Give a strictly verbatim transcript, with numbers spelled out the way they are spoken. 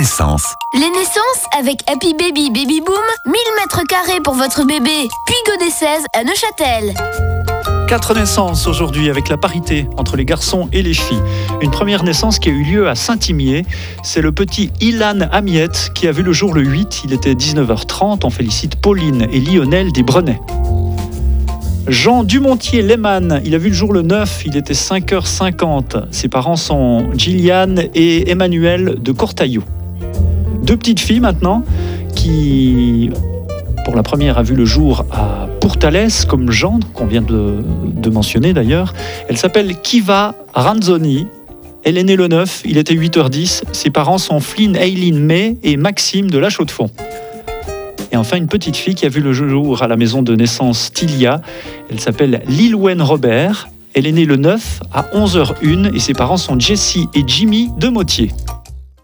naissances. Les naissances avec Happy Baby Baby Boom, mille mètres carrés pour votre bébé. Puis Godet seize à Neuchâtel. Quatre naissances aujourd'hui avec la parité entre les garçons et les filles. Une première naissance qui a eu lieu à Saint-Imier. C'est le petit Ilan Amiette qui a vu le jour le huit. Il était dix-neuf heures trente. On félicite Pauline et Lionel des Brenets. Jean Dumontier-Lehmann, il a vu le jour le neuf. Il était cinq heures cinquante. Ses parents sont Gillian et Emmanuel de Cortaillot. Deux petites filles maintenant qui... Pour la première, a vu le jour à Pourtalès, comme Jean, qu'on vient de, de mentionner d'ailleurs. Elle s'appelle Kiva Ranzoni. Elle est née le neuf, il était huit heures dix. Ses parents sont Flynn Eileen May et Maxime de la Chaux-de-Fonds. Et enfin, une petite fille qui a vu le jour à la maison de naissance Tilia. Elle s'appelle Lilwen Robert. Elle est née le neuf à onze heures une et ses parents sont Jessie et Jimmy de Motier.